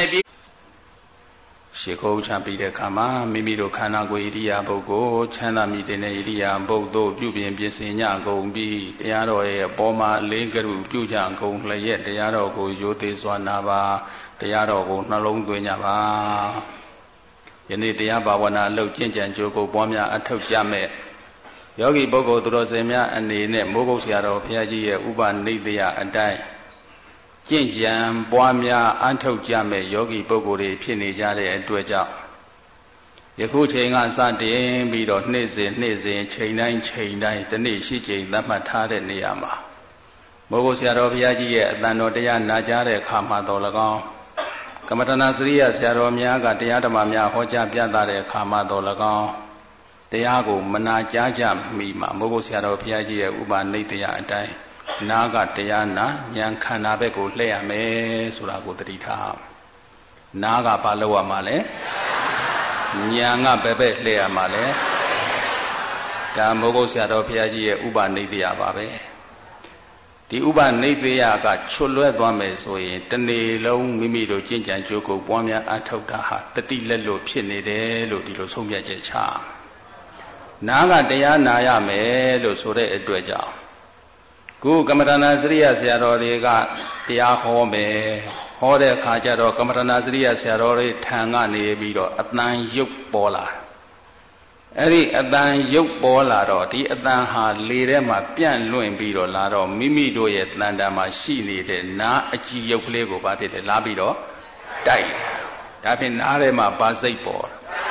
ရှေခိုးချပြီးတဲ့အခါမှာမိမိတို့ခန္ဓာကိုယ်ဣရိယာပုတ်ကိုချမ်းသာမိတဲ့ဣရိယာပုတ်တို့ပြုပြင်ပြင်ဆင်ညကုန်ပြီးတရားတော်ရဲ့အပေါ်မှာအလေးကရုပြုကြကုန်လျက်တရားတော်ကိုရိုသေစွာနာပါတရားတော်ကိုနှလုံးသွင်းကြပါယနေ့တရားဘာဝနာအလုပ်ကျင့်ကြံကြိုးကိုပွားများအထောက်ကြမဲ့ယောဂီပုဂ္ဂိုလ်သူတော်စင်များအနေနဲ့မိုးကုတ်ဆရာတော်ဘုရားကြီးရဲ့ဥပနိဒေယအတိုင်းကျင့်ကြံပွားများအထောက်ကြမဲ့ယောဂီပုဂ္ဂိုလ်တွေဖြစ်နေကြတဲ့အတွက်ကြောင့်ယခုချိန်ကစတင်ပြီးတော့နေ့စဉ်ချိန်တိုင်းတနေ့ရှိချိန်သတ်မှတ်ထားတဲ့နေရာမှာမိုးကုတ်ဆရာတော်ဘုရားကြီးရဲ့အတန်တော်တရားနာကြားတဲ့အခါမှာတော်၎င်းကမ္မဋ္ဌာန်းစရိယဆရာတော်များကတရားဓမ္မများဟောကြားပြသတဲ့အခါမှာတော်၎င်းတရားကိုမနာကြားကြမိမှာမိုးကုတ်ဆရာတော်ဘုရားကြီးရဲ့ဥပနိဒေယအတိုင်းနာကတရားနာဉာဏ်ခန္ဓာဘက်ကိုလှည့်ရမယ်ဆိုတာကိုသတိထားနာကဘာလို့ရမှာလဲဉာဏ်ကဘယ်လှည့်ရမှာလဲဒါမိုးကုတ်ဆရာတော်ဘုရားကြီးရဲ့ဥပနိဒေယပါပဲဒီဥပနိဒေယကချွတ်လွဲသွားမယ်ဆိုရင်တနေ့လုံးမိမိတို့ကျင့်ကြံကြိုးကိုပွားများအထောက်တာဟာတတိလက်လို့ဖြစ်နေတယ်လို့ဒီလိုဆုံးဖြတ်ချက်ချနာကတရားနာရမယ်လို့ဆိုတဲ့အတွက်ကြောင့်ခုကမ္မဋ္ဌာန်းစရိယဆရာတော်တွေကတရားဟောမယ်ဟောတဲ့အခါကျတော့ကမ္မဋ္ဌာန်းစရိယဆရာတော်တွေထံကနေပြီးတော့အတန်ရုပ်ပေါ်လာအဲ့ဒီအတန်ရုပ်ပေါ်လာတော့ဒီအတန်ဟာလေထဲမှာပြန့်လွင့်ပြီးတော့လာတော့မိမိတို့ရဲ့တန်တာမှာရှိနေတဲ့နာအကြည်ရုပ်ကလေးကိုဘာဖြစ်လဲလာပြီးတော့တိုက်ဒါဖြင့်နားထဲမှာဘာစိတ်ပေါ်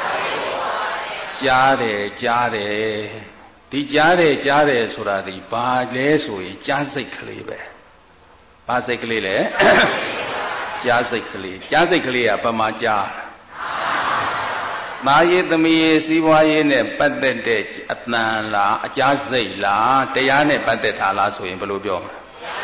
ကြားတယ်ဒီကြားတယ်ဆိုတာဒီဘာလဲဆိုရင်ကြားစိတ်ကလေးပဲဘာစိတ်ကလေးလဲကြားစိတ်ကလေးကဘာမှကြားသားရေးသမီးရေးစီးပွားရေးနဲ့ပတ်သက်တဲ့အတန်လားအကြားစိတ်လားတရားနဲ့ပတ်သက်တာလားဆိုရင်ဘယ်လိုပြောမလဲ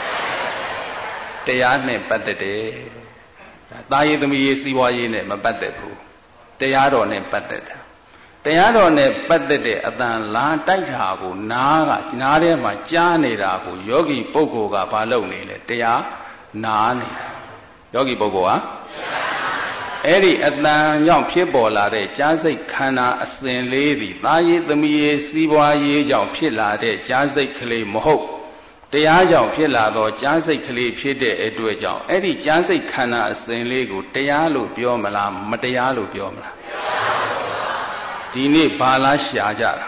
တရားနဲ့ပတ်သက်တယ်သားရေးသမီးရေးစီးပွားရေးနဲ့မပတ်သက်ဘူးတရားတော်နဲ့ပတ်သက်တာတရားတော်နဲ့ပတ်သက်တဲ့အတန်လာတိုက်တာကိုနားထဲမှာကြားနေတာကိုယောဂီပုဂ္ဂိုလ်ကဘာလုပ်နေလဲတရားနာနေတာယောဂီပုဂ္ဂိုလ်ဟာအဲ့ဒီအတန်ကြောင့်ဖြစ်ပေါ်လာတဲ့ကြားစိတ်ခန္ဓာအစဉ်လေးသည်သားရေးသမီးရေးစီးပွားရေးကြောင့်ဖြစ်လာတဲ့ကြားစိတ်ကလေးမဟုတ်တရားကြောင့်ဖြစ်လာသောကြားစိတ်ကလေးဖြစ်တဲ့အတွက်ကြောင့်အဲ့ဒီကြားစိတ်ခန္ဓာအစဉ်လေးကိုတရားလို့ပြောမလားမတရားလို့ပြောမလားဒီနေ့ဘာလားရှာကြတာ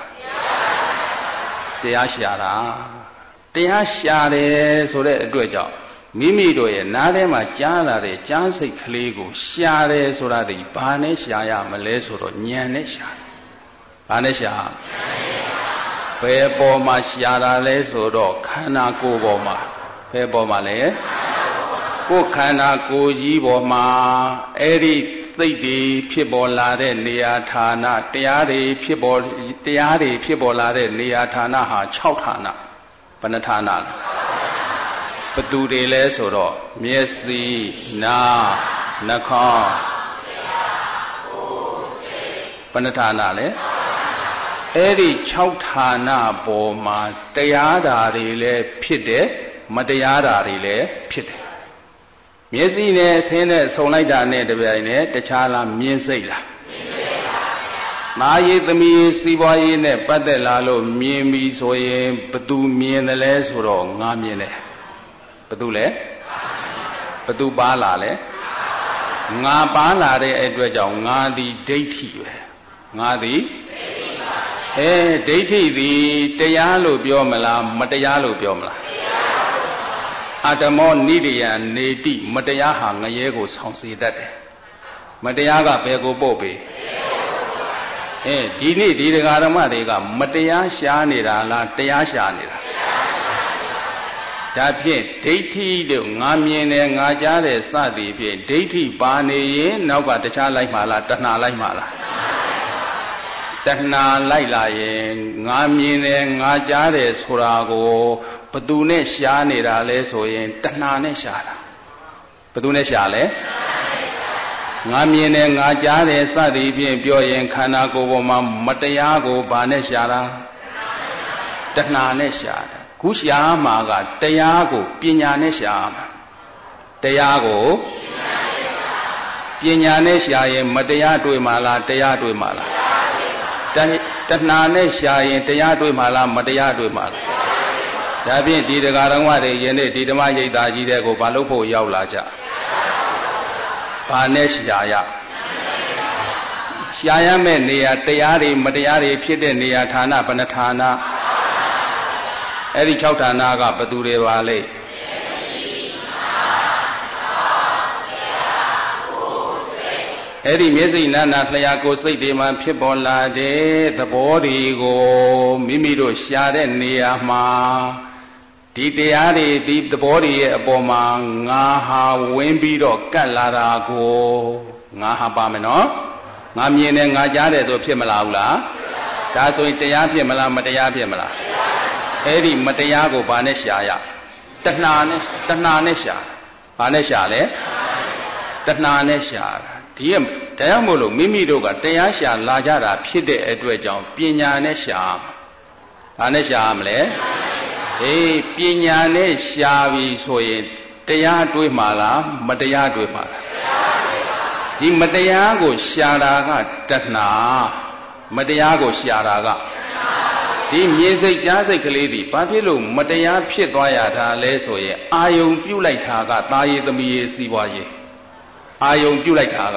တရားရှာတာတရားရှာတယ်ဆိုတဲ့အတွက်ကြောင့်မိမိတို့ရဲ့နားထဲမှာကြားလာတဲ့ကြားစိတ်ကလေးကိုရှာတယ်ဆိုတာဒီဘာနဲ့ရှာရမလဲဆိုတော့ဉာဏ်နဲ့ရှာဘာနဲ့ရှာဘယ်ပေါ်မှာရှာတာလဲဆိုတော့ခန္ဓာကိုယ်ပေါ်မှာဘယ်ပေါ်မှာလဲကိုယ်ခန္ဓာကိုယ်ကြီးပေါ်မှာအဲ့ဒီစိတ်တွေဖြစ်ပေါ်လာတဲ့နေရာဌာနတရားတွေဖြစ်ပေါ်လာတဲ့နေရာဌာနဟာ6ဌာနဘယ်နှဌာနလဲဘသူတွေလဲဆိုတော့မျက်စိနားနှာခေါင်းဘယ်နှဌာနလဲအဲ့ဒီ6ဌာနပေါ်မှာတရားဓာတွေလည်းဖြစ်တယ်မတရားဓာတွေလည်းဖြစ်တယ်မျက်စိနဲ့ဆင်းနဲ့ဆုံလိုက်တာနဲ့တပြိုင်နဲ့တခြားလားမြင်စိတ်လားမာယိသမီးစီးပွားရေးနဲ့ပတ်သက်လာလို့မြင်ပြီဆိုရင်ဘသူမြင်တယ်လဲဆိုတော့ငါမြင်တယ်ဘသူလဲဘသူပါလာလဲငါပါလာတဲ့အတွက်ကြောင့်ငါသည်ဒိဋ္ဌိပဲငါသည်ဒိဋ္ဌိသည်တရားလို့ပြောမလားမတရားလို့ပြောမလားအတ္တမောနိဒယနေတိမတရားဟာငရဲကိုဆောင်စေတတ်တယ်မတရားကဘယ်ကိုပို့ပေဒီနေ့ဒီတရားဓမ္မတွေကမတရားရှားနေတာလားတရားရှားနေတာဒါဖြင့်ဒိဋ္ဌိလို့ငါမြင်တယ်ငါကြားတယ်စသည်ဖြင့်ဒိဋ္ဌိပါနေရင်နောက်ကတခြားလိုက်မှလားတဏှာလိုက်မှလားတဏှာလိုက်လာရင်ငါမြင်တယ်ငါကြားတယ်ဆိုတာကိုဘသူနဲ့ရှားနေတာလဲဆိုရင်တဏှာနဲ့ရှားတာဘသူနဲ့ရှားလဲငါမြင်တယ်ငါကြားတယ်စသည်ဖြင့်ပြောရင်ခန္ဓာကိုယ်ပေါ်မှာမတရားကိုဘာနဲ့ရှားတာတဏှာနဲ့ရှားတာခုရှားမှာကတရားကိုပညာနဲ့ရှားမှာတရားကိုပညာနဲ့ရှာရင်မတရားတွေ့မှာလားတရားတွေ့မှာလားတဏှာနဲ့ရှာရင်တရားတွေ့မှာလားမတရားတွေ့မှာလားဒါဖြင့်ဒီတရားတော်ကတွေယနေ့ဒီဓမ္မရိပ်သာကြီးတဲ့ကိုဘာလို့ဖို့ရောက်လာကြဘာနဲ့ရှာရမယ့်နေရာတရားတွေမတရားတွေဖြစ်တဲ့နေရာဌာနဘယ်နှဌာနအဲ့ဒီ6ဌာနကဘယ်သူတွေပါလဲအဲ့ဒီမျက်စိနာနာလျှာကိုယ်စိတ်တွေမှာဖြစ်ပေါ်လာတဲ့သဘောတွေကိုမိမိတို့ရှာတဲ့နေရာမှာဒီတရားတွေဒီသဘောတွေရဲ့အပေါ်မှာငါဟာဝင်ပြီးတော့ကတ်လာတာကိုငါဟာပါမယ်နော်ငါမြင်တယ်ငါကြားတယ်ဆိုဖြစ်မလားဘူးလားဒါဆိုရင်တရားဖြစ်မလားမတရားဖြစ်မလားအဲ့ဒီမတရားကိုဘာနဲ့ရှာရတဏှာနဲ့ရှာဘာနဲ့ရှာလဲတဏှာနဲ့ရှာဒီတရားမို့လို့မိမိတို့ကတရားရှာလာကြတာဖြစ်တဲ့အတွက်ကြောင့်ပညာနဲ့ရှာဘာနဲ့ရှာရမလဲပညာနဲ့ရှာပြီဆိုရင်တရားတွေးမှာလားမတရားတွေးမှာလားဒီမတရားကိုရှာတာကတဏှာမတရားကိုရှာတာကဒီမြင်စိတ်ကြားစိတ်ကလေးဒီဘာဖြစ်လို့မတရားဖြစ်သွားရတာလဲဆိုရင်အာယုံပြုတ်လိုက်တာကသားရည်သမီးရည်စီးပွားရေးအာယုံပြုတ်လိုက်တာက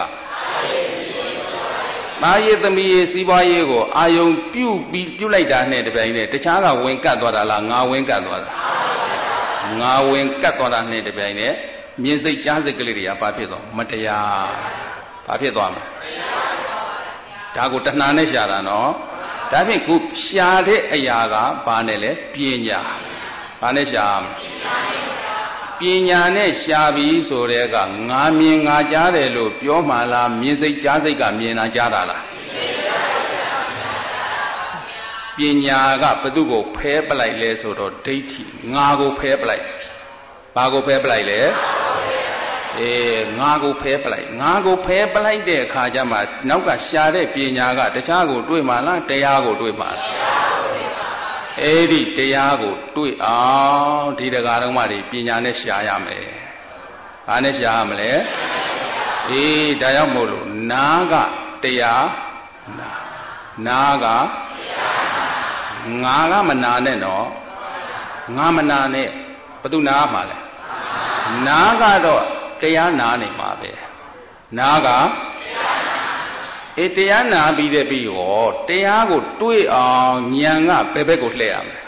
သားရည်သမီးရည်စီးပွားရေးကိုအာယုံပြုတ်လိုက်တာနဲ့တပြိုင်နက်တခြားကဝင်ကတ်သွားတာလားငါဝင်ကတ်သွားတာငါဝင်ကတ်သွားတာနဲ့တပြိုင်နက်မြင်စိတ်ကြားစိတ်ကလေးတွေကဘာဖြစ်သွားမတရားဘာဖြစ်သွားမလဲဒါကိုတဏှာနဲ့ရှာတာနော်ဒါဖြင့်ခုရှာတဲ့အရာကဘာနဲ့လဲပညာဘာနဲ့ရှာပညာနဲ့ရှာပြီးဆိုတဲ့ကငါမြင်ငါကြားတယ်လို့ပြောမှလားမြင်စိတ်ကြားစိတ်ကမြင်တာကြားတာလားပညာကဘသူကိုဖဲပလိုက်လဲဆိုတော့ဒိဋ္ဌိငါကိုဖဲပလိုက်ဘာကိုဖဲပလိုက်လဲငါကိုဖဲပလိုက်ငါကိုဖဲပလိုက်တဲ့အခါကျမှနောက်ကရှာတဲ့ပညာကတခြားကိုတွေ့မှလားတရားကိုတွေ့မှလားအဲ့ဒီတရားကိုတွေ့အောင်ဒီတရားတော်မှပညာနဲ့ရှာရမယ်ဘာနဲ့ရှာရမလဲဒါကြောင့်မို့လို့နာကတရားနာကငါကမနာနဲ့နော်ငါမနာနဲ့ဘသူနာမှာလဲနာကတော့တရားနာနေမှာပဲနာကတရားနာပြီးတဲ့ပြီးရောတရားကိုတွေးအောင်ဉာဏ်ကဘယ်ဘက်ကိုလှည့်ရမလဲ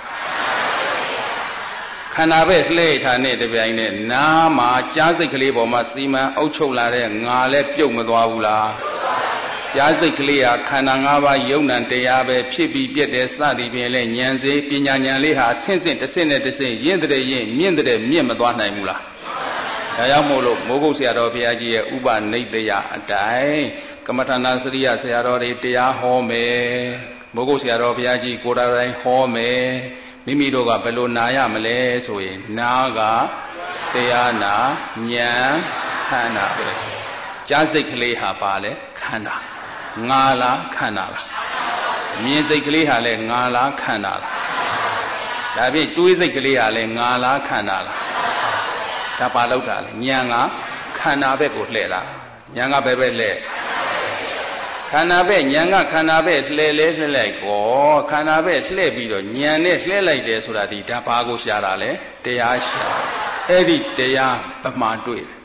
ခန္ဓာဘက်လှည့်ထားတဲ့တပြိုင်နဲ့နာမှာကြားစိတ်ကလေးပေါ်မှာစီမံအုပ်ချုပ်လာတဲ့ငါလည်းပြုတ်မသွားဘူးလားကြားစိတ်ကလေးဟာခန္ဓာ၅ပါးယုံနံတရားပဲဖြစ်ပြီးပြည့်တယ်စသည်ဖြင့်လဲဉာဏ်စေပညာဉာဏ်လေးဟာဆင့်ဆင့်တစ်ဆင့်နဲ့တစ်ဆင့်ရင့်တဲ့ရင့်မြင့်တဲ့မြင့်မသွားနိုင်ဘူးလားဒါကြောင့်မို့လို့မိုးကုတ်ဆရာတော်ဘုရားကြီးရဲ့ဥပနိဒယအတိုင်းကမ္မထာနာစရိယဆရာတော်တွေတရားဟောမယ်မိုးကုတ်ဆရာတော်ဘုရားကြီးကိုယ်တိုင်ဟောမယ်မိမိတို့ကဘယ်လိုနာရမလဲဆိုရင်နာကတရားနာဉာဏ်ခန္ဓာပဲကြားစိတ်ကလေးဟာပါလေခန္ဓာငါလားခန္ဓာလားမြင်စိတ်ကလေးဟာလည်းငါလားခန္ဓာလားဒါဖြင့်တွေးစိတ်ကလေးဟာလည်းငါလားခန္ဓာလားဒါပါလောက်တာလေဉာဏ်ကခန္ဓာဘက်ကိုလှည့်တာဉာဏ်ကဘယ်ဘက်လဲခန္ဓာဘက်ဉာဏ်ကခန္ဓာဘက်လှည့်လဲလှည့်လိုက်ကောခန္ဓာဘက်လှည့်ပြီးတော့ဉာဏ်နဲ့လှည့်လိုက်တယ်ဆိုတာဒီဒါဘာကိုရှာတာလဲတရားရှာအဲ့ဒီတရားပမာတွေ့တယ်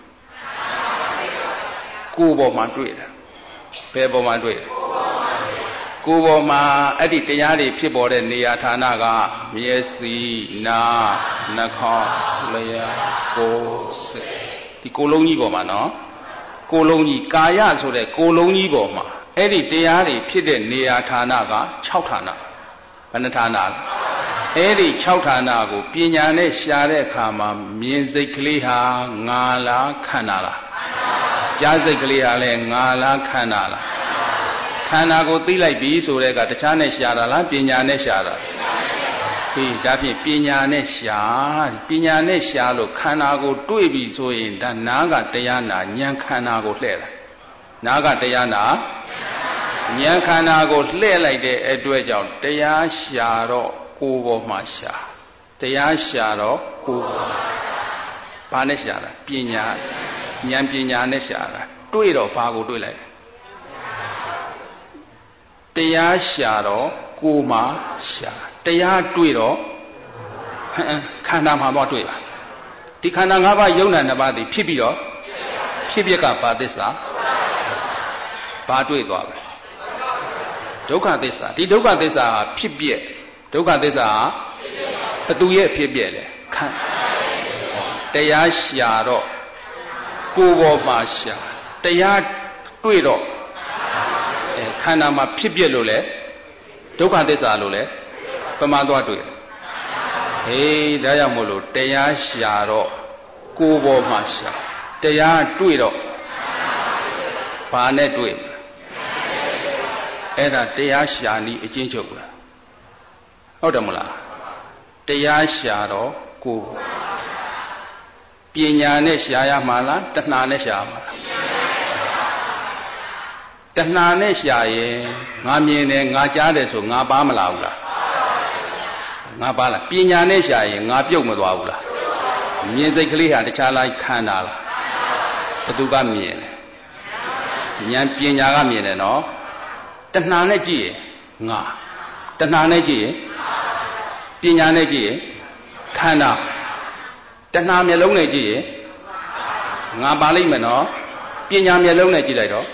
ကိုယ်ပေါ်မှာတွေ့တာဘယ်ပေါ်မှာတွေ့တယ်ကိုယ်ပေါ်မှာအဲ့ဒီတရားတွေဖြစ်ပေါ်တဲ့နေရာဌာနကမျက်စိနာနှာခေါင်းလျှာကိုယ်စိတ်ဒီကိုယ်လုံးကြီးပေါ်မှာနော်ကိုယ်လုံးကြီးကာယဆိုတဲ့ကိုယ်လုံးကြီးပေါ်မှာအဲ့ဒီတရားတွေဖြစ်တဲ့နေရာဌာနက6ဌာနဘယ်နှဌာနလဲအဲ့ဒီ6ဌာနကိုပညာနဲ့ရှာတဲ့အခါမှာမြင်စိတ်ကလေးဟာငါလားခန္ဓာလားကြားစိတ်ကလေးဟာလည်းငါလားခန္ဓာလားခန္ဓာကိုသိလိုက်ပြီဆိုတဲ့ကတခြားနဲ့ရှာတာလားပညာနဲ့ရှာတာဒီဒါဖြင့်ပညာနဲ့ရှာလို့ခန္ဓာကိုတွေ့ပြီဆိုရင်ဒါနာကတရားနာဉာဏ်ခန္ဓာကိုလှည့်တာနာကတရားနာဉာဏ်ခန္ဓာကိုလှည့်လိုက်တဲ့အတွက်ကြောင့်တရားရှာတော့ကိုယ်ပေါ်မှာရှာတရားရှာတော့ကိုယ်ပေါ်ဘာနဲ့ရှာတာပညာဉာဏ်ပညာနဲ့ရှာတာတွေ့တော့ဘာကိုတွေ့လိုက်တရားရှာတော့ကိုယ်မှာရှာတရားတွေ့တော့ခန္ဓာမှာတော့တွေ့ပါဒီခန္ဓာ၅ပါးယုံနာနှစ်ပါးသည်ဖြစ်ပြီးတော့ဖြစ်ပြက်ကဘာသစ္စာဘာတွေ့သွားပဲဒုက္ခသစ္စာဒီဒုက္ခသစ္စာဟာဖြစ်ပြက်ဒုက္ခသစ္စာဟာဘသူရဲ့ဖြစ်ပြက်လဲတရားရှာတော့ကိုယ်ပေါ်မှာရှာတရားတွေ့တော့ခန္ဓာမှာဖြစ်ပြက်လို့လဲဒုက္ခသစ္စာလို့လဲပမာသွားတွေ့ဟေးဒါကြောင့်မို့လို့တရားရှာတော့ကိုယ်ပေါ်မှာရှာတရားတွေ့တော့ဘာနဲ့တွေ့အဲ့ဒါတရားရှာနည်းအကျဉ်းချုပ်လားဟုတ်တယ်မလားတရားရှာတော့ကိုယ်ပညာနဲ့ရှာရမှာလားတဏှာနဲ့ရှာမှာလားတဏှာနဲ့ရှာရင်ငါမြင်တယ်ငါကြားတယ်ဆိုငါပါမလာဘူးလားငါပါလားပညာနဲ့ရှာရင်ငါပြုတ်မသွားဘူးလားမြင်စိတ်ကလေးဟာတခြားလိုက်ခန္ဓာလားဘသူကမြင်လဲဉာဏ်ပညာကမြင်တယ်နော်တဏှာနဲ့ကြည့်ရင်ငါတဏှာနဲ့ကြည့်ရင်ပညာနဲ့ကြည့်ရင်ခန္ဓာတဏှာမျက်လုံးနဲ့ကြည့်ရင်ငါပါလိမ့်မယ်နော်ပညာမျက်လုံးနဲ့ကြည့်လိုက်တော့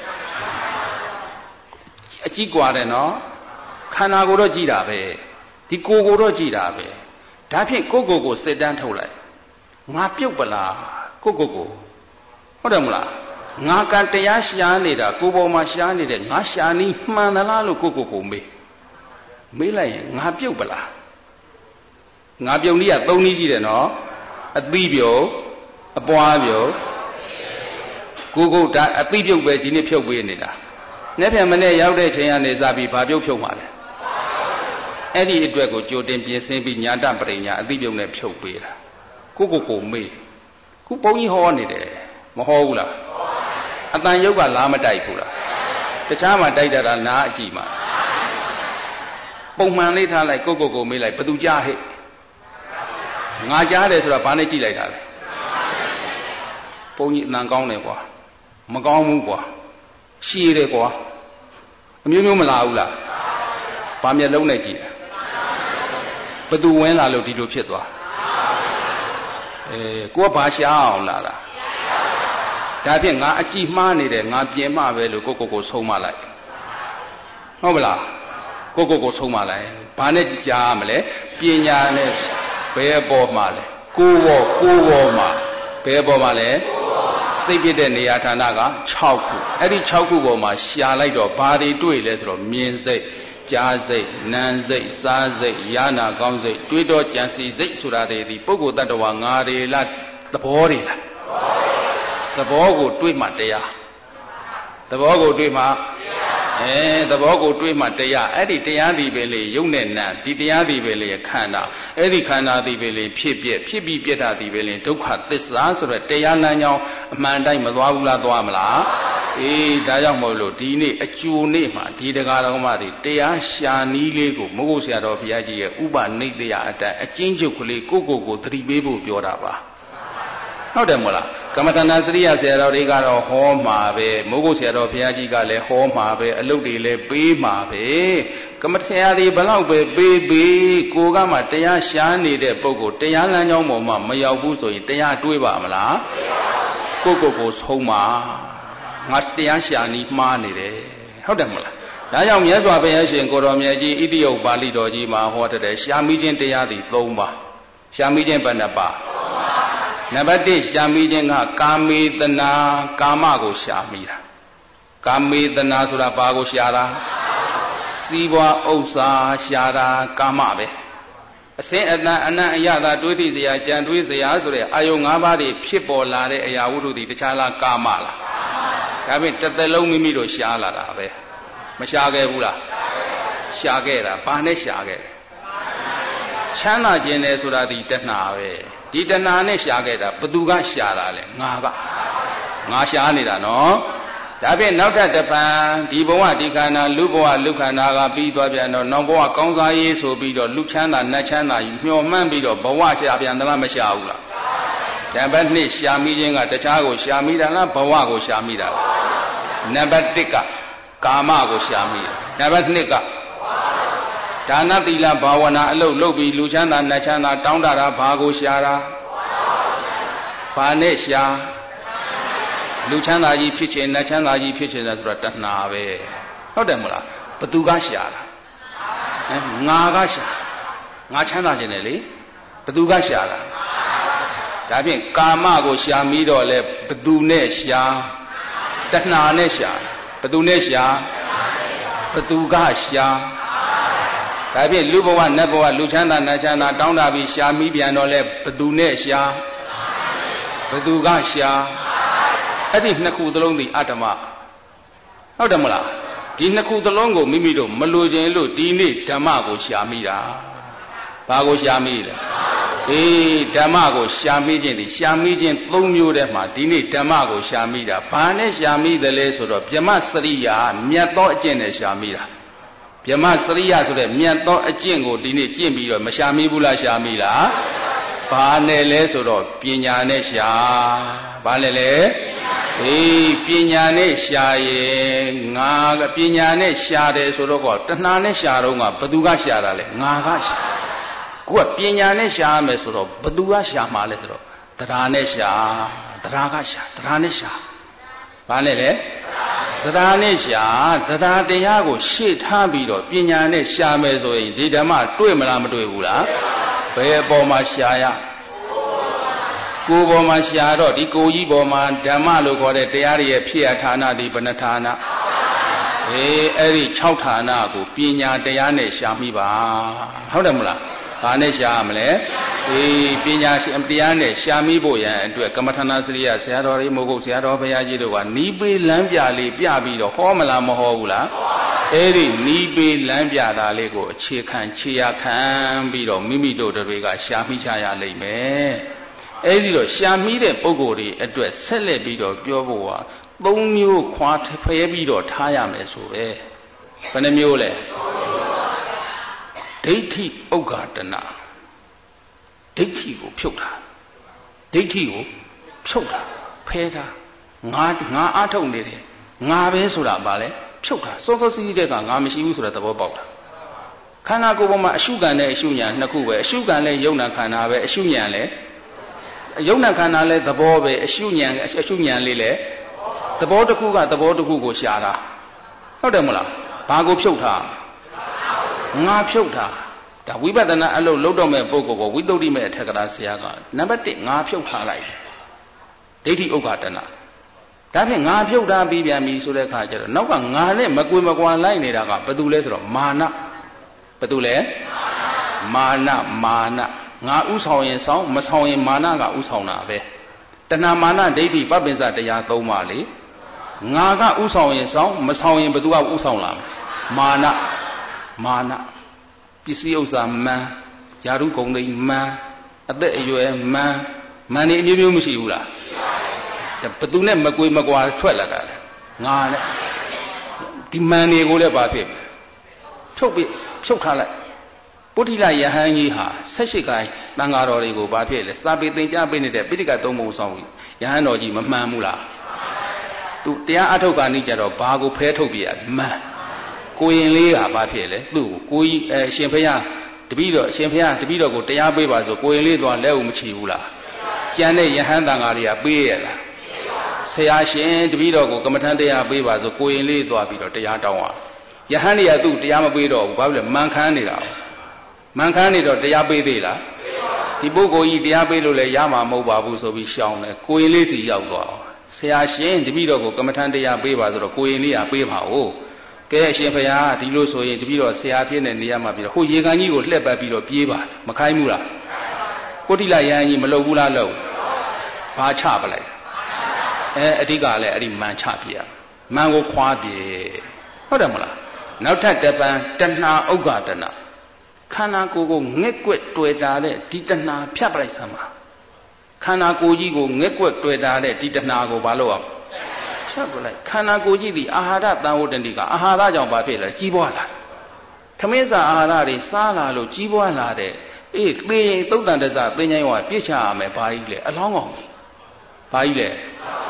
အကြည့်กว่าတယ်နော်ခန္ဓာကိုတော့ကြည့်တာပဲဒီကိုယ်ကိုတော့ကြည့်တာပဲဒါဖြင့်ကိုယ်ကိုစစ်တမ်းထုတ်လိုက်ငါပြုတ်ပလားကိုယ်ဟုတ်တယ်မလားငါကတရားရှားနေတာကိုယ်ပေါ်မှာရှားနေတယ်ငါရှားနီးမှန်သလားလို့ကိုယ်မေးလိုက်ရင်ငါပြုတ်ပလားငါပြုတ်နည်းက၃နည်းရှိတယ်နော်အသိပြုတ်အပွားပြုတ်ကိုယ်ဒါအသိပြုတ်ပဲဒီနေ့ဖြုတ်ပေးနေတာနေ့ပြန်မနေ့ရောက်တဲ့ချိန်ကနေစပြီးဘာပြုတ်ဖြုတ်မှာလဲအဲ့ဒီအတွက်ကိုကြိုတင်ပြင်ဆင်ပြီးညာတပရိညာအသိပြုတ်နဲ့ဖြုတ်ပေးတာကိုမေးခုဘုန်းကြီးဟောနေတယ်မဟောဘူးလားအတန်ယုတ်ကလားမတိုက်ဘူးလားတခြားမှာတိုက်တာကနားအကြည့်မှာပုံမှန်လေးထားလိုက်ကိုမေးလိုက်ဘသူကြားဟဲ့ငါကြားတယ်ဆိုတာဘာနဲ့ကြည့်လိုက်တာလဲဘုန်းကြီးအတန်ကောင်းတယ်ကွာမကောင်းဘူးကွာရှည်တယ်ကွာအမျိုးမလာဘူးလားဘာမျက်လုံးနဲ့ကြည့်ဘသူဝင်လာလို့ဒီလိုဖြစ်သွားကိုကဘာရှားအောင်လာလားဒါဖြင့်ငါအကြည့်မှားနေတယ်ငါပြင်မှပဲလို့ကိုဆုံးမလိုက်ဟုတ်မလားကိုဆုံးမလိုက်ဘာနဲ့ကြားမလဲပညာနဲ့ဘယ်ပေါ်မှာလဲကိုယ်ပေါ်မှာဘယ်ပေါ်မှာလဲစိတ်ပြတဲ့နေရာဌာနက6ခုအဲ့ဒီ6ခုပေါ်မှာရှာလိုက်တော့ဘာတွေတွေ့လဲဆိုတော့မြင်စိတ်ကြားစိတ်နာမ်စိတ်စားစိတ်ယာနာကောင်းစိတ်တွေးတော့ကြံစီစိတ်ဆိုတာတွေဒီပုဂ္ဂိုလ်တ attva ငါတွေလားသဘောတွေလားသဘောကိုတွေးမှတရားသဘောကိုတွေးမှသဘောကိုတွေးမှတရားအဲ့ဒီတရားဒီပဲလေယုံနဲ့နာဒီတရားဒီပဲလေခန္ဓာအဲ့ဒီခန္ဓာဒီပဲလေဖြစ်ပြီးပြက်တာဒီပဲလေဒုက္ခသစ္စာဆိုတော့တရားလမ်းကြောင်းအမှန်တိုင်းမသွားဘူးလားသွားမလားဒါကြောင့်မို့လို့ဒီနေ့အကျိုးနေ့မှာဒီတရားတော်မှာတရားရှာနည်းလေးကိုမဟုတ်ဆရာတော်ဘုရားကြီးရဲ့ဥပနိဒေယအတန်အကျဉ်းချုပ်ကလေးကိုသတိပေးဖို့ပြောတာပါဟုတ်တယ်မို့လားကမ္မဋ္ဌာန်းစရိယဆရာတော်တွေကတော့ဟောမှာပဲမိုးကုတ်ဆရာတော်ဘုရားကြီးကလည်းဟောမှာပဲအလုပ်တွေလည်းပေးမှာပဲကမ္မဋ္ဌာန်းဆရာတွေဘလောက်ပဲပေးကိုကမှတရားရှားနေတဲ့ပုဂ္ဂိုလ်တရားလမ်းကြောင်းပေါ်မှာမရောက်ဘူးဆိုရင်တရားတွေးပါမလားကိုဆုံးမှာငါတရားရှာနည်းမှားနေတယ်ဟုတ်တယ်မို့လားဒါကြောင့်မြတ်စွာဘုရားရှင်ကိုတော်မြတ်ကြီးဣတိယပါဠိတော်ကြီးမှာဟောတဲ့ရှားမိခြင်းတရားတွေ၃ပါးရှားမိခြင်းဘယ်နှပါနံပါတ်1ရှားမိခြင်းကကာမေတနာကာမကိုရှားမိတာကာမေတနာဆိုတာဘာကိုရှားတာစီးပွားဥစ္စာရှားတာကာမပဲအစင်းအတန်အနံ့အရသာတွေးသိစရာကြံတွေးစရာဆိုတဲ့အာယုံ၅ပါးတွေဖြစ်ပေါ်လာတဲ့အရာဝတ္ထုတွေတခြားလားကာမလားဒါဖြင့်တစ်သက်လုံးမိမိတို့ရှားလာတာပဲမရှားခဲ့ဘူးလားရှားခဲ့တာဘာနဲ့ရှားခဲ့ချမ်းသာခြင်းတယ်ဆိုတာဒီတဏှာပဲဒီတဏှာနဲ့ရှားခဲ့တာဘသူကရှားတာလဲငါရှားနေတာနော်ဒါဖြင့်နောက်ထပ်တစ်ပံဒီဘဝဒီခန္ဓာလူဘဝလူခန္ဓာကပြီးသွားပြန်တော့နောက်ဘဝကောင်းစားရေးဆိုပြီးတော့လူချမ်းသာနတ်ချမ်းသာမျှော်မှန်းပြီးတော့ဘဝရှားပြန်သလားမရှားဘူးလားနံပါတ်2ရှားမိခြင်းကတခြားကိုရှားမိတာလားဘဝကိုရှားမိတာလားနံပါတ်1ကကာမကိုရှာမိတယ်နံပါတ်2ကဒါနသီလဘာဝနာအလုပ်လုပ်ပြီးလူချမ်းသာနတ်ချမ်းသာတောင်းတတာဘာကိုရှာတာဘာနဲ့ရှာလူချမ်းသာကြီးဖြစ်ခြင်းနတ်ချမ်းသာကြီးဖြစ်ခြင်းဆိုတာတဏှာပဲဟုတ်တယ်မလားဘသူကရှာတာငါကရှာငါချမ်းသာခြင်းတယ်လေဘသူကရှာတာဒါဖြင့်ကာမကိုရှာပြီးတော့လဲဘသူနဲ့ရှာတဏှာနဲ့ရှာဘသူနဲ့ရှာဘသူကရှာဒါဖြင့်လူဘဝနတ်ဘဝလူချမ်းသာနတ်ချမ်းသာတောင်းတပြီးရှာမိပြန်တော့လဲဘသူနဲ့ရှာဘသူကရှာအဲ့ဒီနှစ်ခုသလုံးဒီအတ္တမဟုတ်တယ်မလားဒီနှစ်ခုသလုံးကိုမိမိတို့မလိုချင်လို့ဒီနေ့ဓမ္မကိုရှာမိတာဘာကိုရှာမိလဲဓမ္မကိုရှာမိခြင်းဒီရှာမိခြင်း၃မျိုးတည်းမှာဒီနေ့ဓမ္မကိုရှာမိတာဘာနဲ့ရှာမိသလဲဆိုတော့ဗြဟ္မစရိယာမြတ်သောအကျင့်နဲ့ရှာမိတာဗြဟ္မစရိယဆိုတဲ့မြတ်သောအကျင့်ကိုဒီနေ့ကျင့်ပြီးတော့မရှာမိဘူးလားရှာမိလားဘာနဲ့လဲဆိုတော့ပညာနဲ့ရှာဘာလဲလဲပညာနဲ့ရှာရင်ငါကပညာနဲ့ရှာတယ်ဆိုတော့တဏှာနဲ့ရှာတော့ကဘသူကရှာတာလဲငါကရှာကိုကပညာနဲ့ရှာရမယ်ဆိုတော့ဘသူကရှာမှာလဲဆိုတော့တရားနဲ့ရှာတရားကရှာတရားနဲ့ရှာဘာလဲလဲတရားနဲ့ရှာတရားတရားကိုရှေ့ထားပြီးတော့ပညာနဲ့ရှာမယ်ဆိုရင်ဒီဓမ္မတွေ့မလားမတွေ့ဘူးလားဘယ်အပေါ်မှာရှာရကိုယ်ပေါ်မှာရှာတော့ဒီကိုယ်ကြီးပေါ်မှာဓမ္မလို့ခေါ်တဲ့တရားတွေရဲ့ဖြစ်ရဌာနဒီဘဏ္ဍဌာနအဲ့ဒီ6ဌာနကိုပညာတရားနဲ့ရှာမိပါဟုတ်တယ်မလားဘာနဲ့ရှာရမလဲပညာရှင်တရားနဲ့ရှာမိဖို့ရန်အတွက်ကမ္မထာနာစရိယဆရာတော်ကြီးမိုးကုတ်ဆရာတော်ဘုရားကြီးတို့ကနီးပေးလမ်းပြလေးပြပြီးတော့ဟောမလားမဟောဘူးလားအဲ့ဒီနီးပေးလမ်းပြတာလေးကိုအခြေခံခြေရခံပြီးတော့မိမိတို့တွေကရှာမိချရလိမ့်မယ်အဲ့ဒီတော့ရှာမိတဲ့ပုဂ္ဂိုလ်တွေအတွက်ဆက်လက်ပြီးတော့ပြောဖို့ဟာ၃မျိုးခွာဖဲပြီးတော့ထားရမယ်ဆိုပဲဘယ်နှမျိုးလဲဒိဋ္ဌိဥက္ကာတနာဒိဋ္ဌိကိုဖြုတ်တာဒိဋ္ဌိကိုဖြုတ်တာဖဲတာငါအားထုတ်နေတယ်ငါပဲဆိုတာဗာလဲဖြုတ်တာစောစောစီးတဲ့ကငါမရှိဘူးဆိုတဲ့သဘောပေါက်တာခန္ဓာကိုယ်ပေါ်မှာအရှုခံနဲ့အရှုညာနှစ်ခုပဲအရှုခံလည်းယုံနာခန္ဓာပဲအရှုညာလည်းယုံနာခန္ဓာလည်းသဘောပဲအရှုညာလေးလည်းသဘောတစ်ခုကသဘောတစ်ခုကိုရှာတာဟုတ်တယ်မလားဘာကိုဖြုတ်တာငါဖြုတ်တာဒါဝိပဿနာအလုပ်လုပ်တော့မဲ့ပုဂ္ဂိုလ်ကိုဝိသုဒ္ဓိမဲ့အထက်ကရာဆရာကနံပါတ်1ငါဖြုတ်ထားလိုက်ဒိဋ္ဌိဥက္ကာတနာဒါဖြင့်ငါဖြုတ်ထားပြီးပြန်ပြီဆိုတဲ့အခါကျတော့နောက်ကငါနဲ့မကွေမကွာလိုက်နေတာကဘယ်သူလဲဆိုတော့မာနဘယ်သူလဲမာနငါဥဆောင်ရင်ဆောင်မဆောင်ရင်မာနကဥဆောင်တာပဲတဏှာမာနဒိဋ္ဌိပပ္ပင်္စတရား၃ပါးလေငါကဥဆောင်ရင်ဆောင်မဆောင်ရင်ဘယ်သူကဥဆောင်လာမာနပစ္စည်းဥစ္စာမန်းယာရုဂုံသိမန်းအသက်အရွယ်မန်းနေအမျိုးမျိုးမရှိဘူးလားဘယ်သူနဲ့မကွေမကွာထွက်လာတာလဲငါနဲ့ဒီမန်းတွေကိုလည်းဘာဖြစ်ဖြုတ်ထားလိုက်ပုဋ္ဌိလယဟန်ကြီးဟာ18ခိုင်တန်ဃာတော်တွေကိုဘာဖြစ်လဲစာပေသင်ကြားပေးနေတဲ့ပိဋကသုံးပုံဆောင်ယဟန်တော်ကြီးမမှန်ဘူးလားသူတရားအထုတ်ကနိကြတော့ဘာကိုဖဲထုတ်ပြရမှန်ကိုရင်လေးကဘာဖြစ်လဲသူ့ကိုကြီးအရှင်ဖယားတပည့်တော်အရှင်ဖယားတပည့်တော်ကိုတရားပေးပါဆိုကိုရင်လေးသွားလက်ဦးမချီဘူးလားကျန်တဲ့ယဟန်တန်ဃာတွေကပေးရလားဆရာရှင်တပည့်တော်ကိုကမ္မထမ်းတရားပေးပါဆိုကိုရင်လေးသွားပြီးတော့တရားတောင်းရယဟန်တွေကသူ့တရားမပေးတော့ဘူးဘာဖြစ်လဲမန်ခမ်းနေတာမန်ခမ်းနေတော့တရားပေးသေးလားဒီပုဂ္ဂိုလ်ကြီးတရားပေးလို့လည်းရမှာမဟုတ်ပါဘူးဆိုပြီးရှောင်းတယ်ကိုရင်လေးစီရောက်သွားဆရာရှင်တပည့်တော်ကိုကမ္မထမ်းတရားပေးပါဆိုတော့ကိုရင်လေးကပေးပါဦးကဲအရှင်ဘုရားဒီလိုဆိုရင်တပည့်တော်ဆရာဖြစ်တဲ့နေရာမှာပြီးတော့ဟိုရေကန်ကြီးကိုလှည့်ပတ်ပြီးတော့ပြေးပါမခိုင်းဘူးလားပုဋ္ဌိလယဟန်ကြီးမလုပ်ဘူးလားလို့ဘာချပလိုက်အဓိကလည်းအဲ့ဒီမန်ချပြရမန်ကိုခွာပြေဟုတ်တယ်မလားနောက်ထပ်တပံတဏှာဥက္ကာတနာခန္ဓာကိုယ်ကိုငက်ကွက်တွေ့တာတဲ့ဒီတဏှာဖြတ်ပလိုက်စမ်းပါခန္ဓာကိုယ်ကြီးကိုငက်ကွက်တွေ့တာတဲ့ဒီတဏှာကိုဘာလို့အောင်ဖြတ်ပလိုက်ခန္ဓာကိုယ်ကြီးဒီအာဟာရတန်ဝတ္တတိကအာဟာရကြောင့်ဘာဖြစ်လဲကြီးပွားလာထမင်းစာအာဟာရတွေစားလာလို့ကြီးပွားလာတဲ့သေရင်သုတ်တန်တစ္ဆသင်္ချိုင်းဝါပြစ်ချရမယ်ဘာကြီးလဲအလောင်းကောင်ဘာကြီးလဲ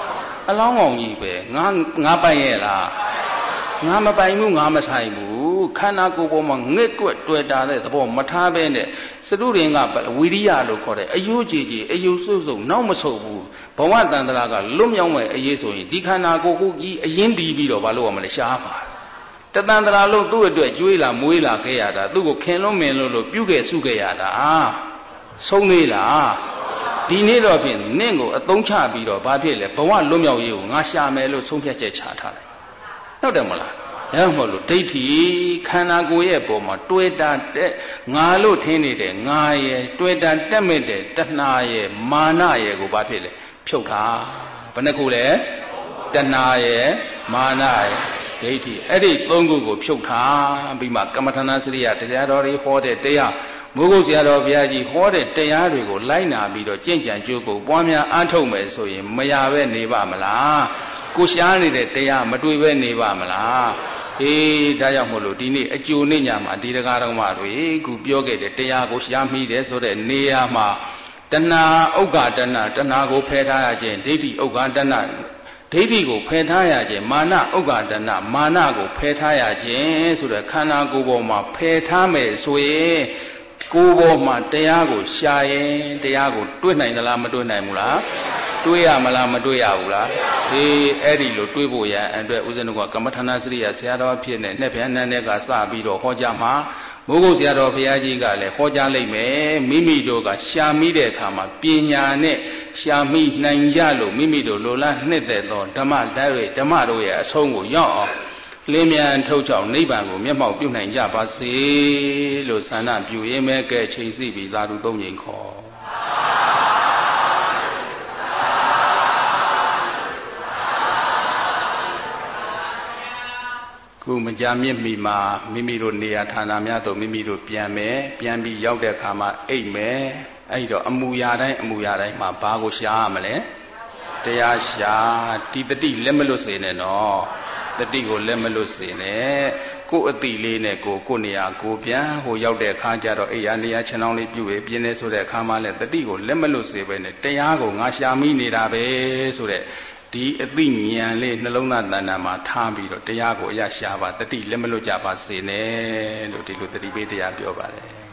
အလောင်းကောင်ကြီးပဲငါပိုင်ရဲ့လားငါမပိုင်ဘူးငါမဆိုင်ဘူးခန္ဓာကိုယ်ပေါ်မှာငှက်ကွက်တွေ့တာတဲ့သဘောမထားဘဲနဲ့စတုရင်ကဝိရိယလို့ခေါ်တယ်အယုကြည်ကြည်အယုစုစုနောက်မဆုတ်ဘူးဘဝတန်တရာကလွတ်မြောက်မဲ့အရေးဆိုရင်ဒီခန္ဓာကိုယ်ကိုကြီးအရင်တီးပြီးတော့ဘာလို့ရမလဲရှားပါတတန်တရာလို့သူ့အတွက်ကြွေးလာမွေးလာခဲ့ရတာသူ့ကိုခင်လုံးမင်လို့ပြုခဲ့စုခဲ့ရတာဆုံးသေးလားဒီနေ့တော့ဖြင့်နင့်ကိုအသုံးချပြီးတော့ဘာဖြစ်လဲဘဝလွတ်မြောက်ရေးကိုငါရှာမယ်လို့ဆုံးဖြတ်ချက်ချထားတယ်ဟုတ်တယ်မလားဒါမှမဟုတ်လို့ဒိဋ္ဌိခန္ဓာကိုယ်ရဲ့ပုံမှာတွေ့တာတဲ့ငါလို့ထင်နေတဲ့ငါရဲ့တွေ့တာတက်မဲ့တဲ့တဏှာရဲ့မာနရဲ့ကိုဘာဖြစ်လဲဖြုတ်တာဘယ်နှခုလဲတဏှာရဲ့မာနရဲ့ဒိဋ္ဌိအဲ့ဒီသုံးခုကိုဖြုတ်ထားပြီးမှကမ္မထာနာစရိယတရားတော်တွေဟောတဲ့တရားမိုးကုတ်ဆရာတော်ဘုရားကြီးဟောတဲ့တရားတွေကိုလိုက်နာပြီးတော့ကြင်ကြံကြိုးကိုပွားများအားထုတ်မယ်ဆိုရင်မရပဲနေပါမလားကိုရှားနေတဲ့တရားမတွေ့ပဲနေပါမလားအေးဒါကြောင့်မို့လို့ဒီနေ့အကျိုးနေ့ညမှာဒီတရားတော်မတွေခုပြောခဲ့တဲ့တရားကိုရှားမိတယ်ဆိုတဲ့နေရာမှာတဏှာဥက္ကတဏတဏှာကိုဖယ်ထားရခြင်းဒိဋ္ဌိဥက္ကတဏဒိဋ္ဌိကိုဖယ်ထားရခြင်းမာနဥက္ကတဏမာနကိုဖယ်ထားရခြင်းဆိုတဲ့ခန္ဓာကိုယ်ပေါ်မှာဖယ်ထားမယ်ဆိုရင်ကိုယ်ပေါ်မှာတရားကိုရှာရင်တရားကိုတွေ့နိုင်သလားမတွေ့နိုင်ဘူးလားတွေ့ရမလားမတွေ့ရဘူးလားဒီအဲ့ဒီလိုတွေ့ဖို့ရန်အတွက်ဦးဇင်းတို့ကကမ္မထာနာစရိယဆရာတော်ဖြစ်နေနဲ့ဗျာနန်းတဲ့ကစပြီးတော့ဟောကြားမှာမိုးကုတ်ဆရာတော်ဘုရားကြီးကလည်းဟောကြားလိုက်မယ်မိမိတို့ကရှာမိတဲ့အခါမှာပညာနဲ့ရှာမိနိုင်ကြလို့မိမိတို့လိုလားနှစ်သက်သောဓမ္မတိုင်းဓမ္မတို့ရဲ့အဆုံးကိုရောက်အောင်လင်းမြန်ထုတ်ချောက်နိဗ္ဗာန်ကိုမျက်မှောက်ပြုနိုင်ကြပါစေလို့ဆန္ဒပြုရင်းမဲ့ကဲချိန်စီပြီးသာဓုသုံးငိမ်ခေါ်ခုမကြမြင့်မီမှာမိမိတို့နေရာဌာနများသို့မိမိတို့ပြန်မယ်ပြန်ပြီးရောက်တဲ့အခါမှာအိတ်မယ်အဲ့တော့အမူအရာတိုင်းမှာဘာကိုရှားရမလဲတရားရှားဒီတတိလက်မလွတ်စေနဲ့နော်တတိကိုလက်မလွတ်စေနဲ့ကိုယ်အတိလေးနဲ့ကိုနေရာကိုပြန်ဟိုရောက်တဲ့အခါကျတော့အိယာနေရာခြံအောင်လေးပြုပြီးပြင်းနေဆိုတဲ့အခါမှာလည်းတတိကိုလက်မလွတ်စေပဲနဲ့တရားကိုငါရှာမိနေတာပဲဆိုတဲ့ဒီအသိဉာဏ်လေးနှလုံးသားတဏ္ဍာမှာထားပြီးတော့တရားကိုအရရှားပါတတိလက်မလွတ်ကြပါစေနဲ့လို့ဒီလိုတတိပေးတရားပြောပါတယ်